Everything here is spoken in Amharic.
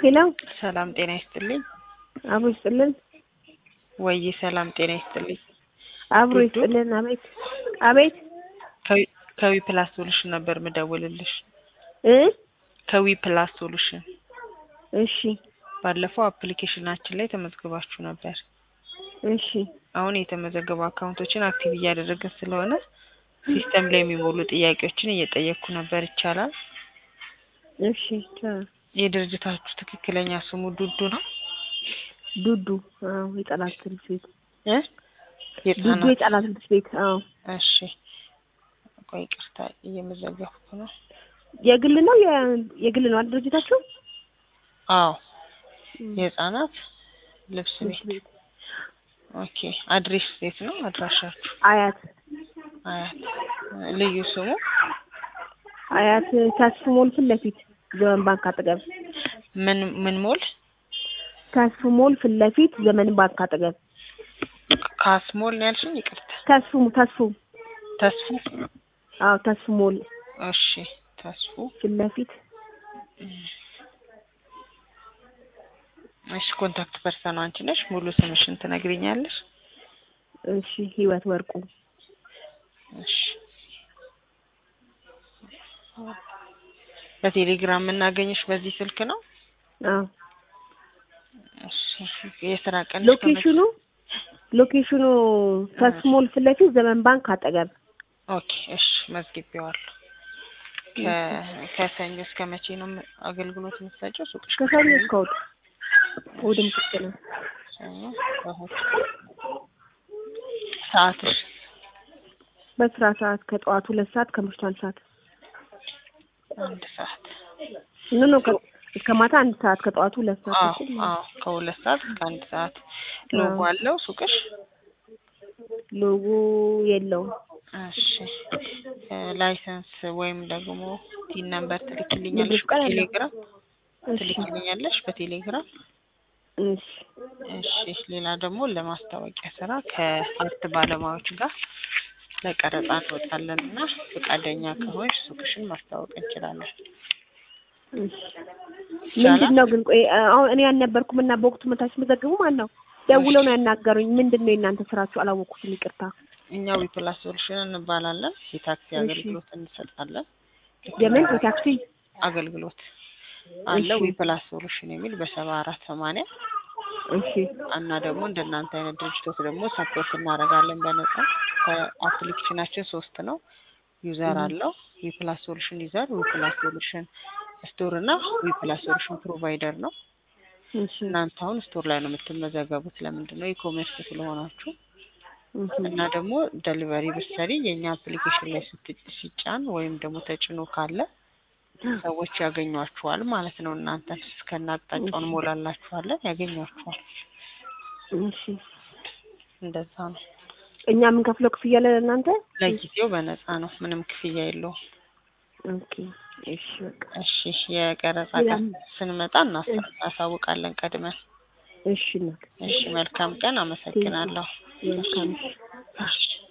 ሄሎ ሰላም ጤና ይስጥልኝ። አብሮ ይስጥልን። ወይ ሰላም ጤና ይስጥልኝ። አብሮ ይስጥልን። አቤት አቤት። ከዊ ፕላስ ሶሉሽን ነበር ምደውልልሽ። ከዊ ፕላስ ሶሉሽን። እሺ። ባለፈው አፕሊኬሽናችን ላይ ተመዝግባችሁ ነበር። እሺ። አሁን የተመዘገቡ አካውንቶችን አክቲቭ እያደረግን ስለሆነ ሲስተም ላይ የሚሞሉ ጥያቄዎችን እየጠየቅኩ ነበር። ይቻላል? እሺ። የድርጅታችሁ ትክክለኛ ስሙ ዱዱ ነው? ዱዱ የጠላት ትምህርት ቤት ዱዱ የጣና የጠላት ትምህርት ቤት። እሺ። ቆይ ቅርታ እየመዘገብኩ ነው። የግል ነው የግል ነው አይደል ድርጅታችሁ? አዎ የህፃናት ልብስ ቤት። ኦኬ። አድሬስ የት ነው አድራሻችሁ? አያት። ልዩ ስሙ? አያት ታስፉ ሞል ፊት ለፊት ዘመን ባንክ አጠገብ። ምን ሞል? ታስፉ ሞል ፊት ለፊት ዘመን ባንክ አጠገብ። ካስሞል ነው ያልሽኝ? ይቅርታ። ታስፉ ታስፉ ሞል። እሺ። ታስፉ ፊት ለፊት። እሺ። ኮንታክት ፐርሰን አንቺ ነሽ? ሙሉ ስምሽን ትነግሪኛለሽ? እሺ። ህይወት ወርቁ። እሺ። በቴሌግራም እናገኝሽ በዚህ ስልክ ነው? አዎ። እሺ። የስራ ቀን ሎኬሽኑ ታስፉ ሞል ፊት ለፊት ዘመን ባንክ አጠገብ። ኦኬ። እሺ። መዝግቤዋለሁ። ከሰኞ እስከ መቼ ነው አገልግሎት የምትሰጪው? ሱቅሽ ከሰኞ እስከ እሑድ። እሑድም ክፍት ነው። ሰኞ እሑድ። ሰዓትሽ? በስራ ሰዓት ከጠዋቱ 2 ሰዓት ከምሽቱ 1 ሰዓት። 1 ሰዓት እስከ ማታ 1 ሰዓት ከጠዋቱ 2 ሰዓት። ከ2 ሰዓት እስከ 1 ሰዓት። ሎጎ አለው ሱቅሽ? ሎጎ የለውም። እሺ። ላይሰንስ ወይም ደግሞ ቲን ነምበር ትልክልኛለሽ በቴሌግራም? በቴሌግራም? እሺ። እሺ። ሌላ ደግሞ ለማስታወቂያ ስራ ከአርት ባለሙያዎች ጋር ለቀረጻ እንወጣለንና ፈቃደኛ ከሆንሽ ሱቅሽን ማስተዋወቅ እንችላለን። እሺ። ምንድነው ግን ቆይ አሁን እኔ ያልነበርኩምና በወቅቱ መታች መዘግቡ ማን ነው ደውለው ነው ያናገሩኝ። ምንድነው የእናንተ ስራችሁ? አላወቅኩትም፣ ይቅርታ። እኛ ዊ ፕላስ ሶሉሽን እንባላለን። የታክሲ አገልግሎት እንሰጣለን። የምን የታክሲ አገልግሎት አለ? ዊ ፕላስ ሶሉሽን የሚል በ7480። እሺ። እና ደግሞ እንደናንተ አይነት ድርጅቶች ደግሞ ሰፖርት እናደርጋለን በነፃ። ከአፕሊኬሽናችን 3 ነው ዩዘር አለው። ዊ ፕላስ ሶሉሽን ዩዘር፣ ዊ ፕላስ ሶሉሽን ስቶር እና ዊ ፕላስ ሶሉሽን ፕሮቫይደር ነው። እሺ። እናንተ አሁን ስቶር ላይ ነው የምትመዘገቡት። ለምንድነው? ኢኮሜርስ ስለሆናችሁ። እና ደግሞ ዴሊቨሪ ብትሰሪ የኛ አፕሊኬሽን ላይ ሲጫን ወይም ደግሞ ተጭኖ ካለ ሰዎች ያገኟችኋል ማለት ነው። እናንተ እስከናቅጣጫውን ሞላላችኋለን፣ ያገኟችኋል። እሺ። እንደዛ ነው። እኛ ምን ከፍለው ክፍያ ለእናንተ? ለጊዜው በነፃ ነው፣ ምንም ክፍያ የለውም። ኦኬ። እሺ። በቃ እሺ። የቀረጻ ቀን ስንመጣ እናሳውቃለን ቀድመን። እሺ። እሺ። መልካም ቀን። አመሰግናለሁ። መልካም። እሺ።